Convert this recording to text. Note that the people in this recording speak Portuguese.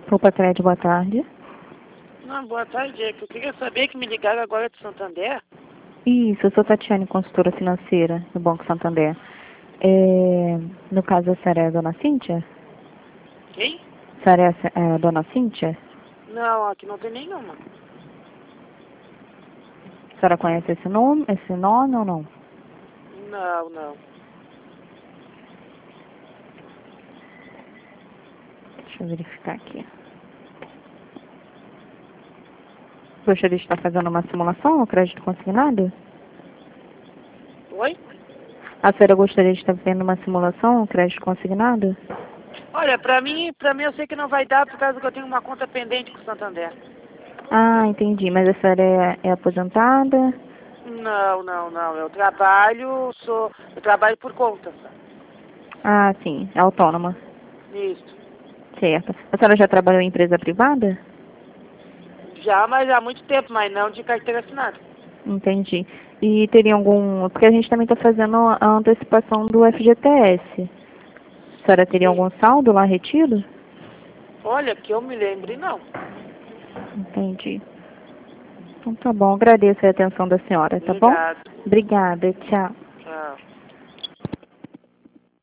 Opa, Cred, boa tarde. Não, boa tarde. É que eu queria saber que me ligaram agora de Santander. Isso, eu sou Tatiane, consultora financeira do Banco Santander. No caso, a senhora é a dona Cíntia? Quem? A senhora é a dona Cíntia? Não, aqui não tem nenhuma. A senhora conhece esse nome ou não? Não, não. Deixa eu verificar aqui. Gostaria de estar fazendo uma simulação no crédito consignado? Oi? A senhora gostaria de estar fazendo uma simulação no crédito consignado? Olha, pra mim eu sei que não vai dar por causa que eu tenho uma conta pendente com o Santander. Ah, entendi. Mas a senhora é aposentada? Não, não, não. Eu trabalho por conta. Ah, sim. É autônoma. Isso. Certo. A senhora já trabalhou em empresa privada? Já, mas há muito tempo, mas não de carteira assinada. Entendi. E teria algum... Porque a gente também está fazendo a antecipação do FGTS. A senhora teria Sim. algum saldo lá retido? Olha, que eu me lembre, não. Entendi. Então tá bom. Agradeço a atenção da senhora, tá bom? Obrigado. Obrigada. Tchau. Tchau.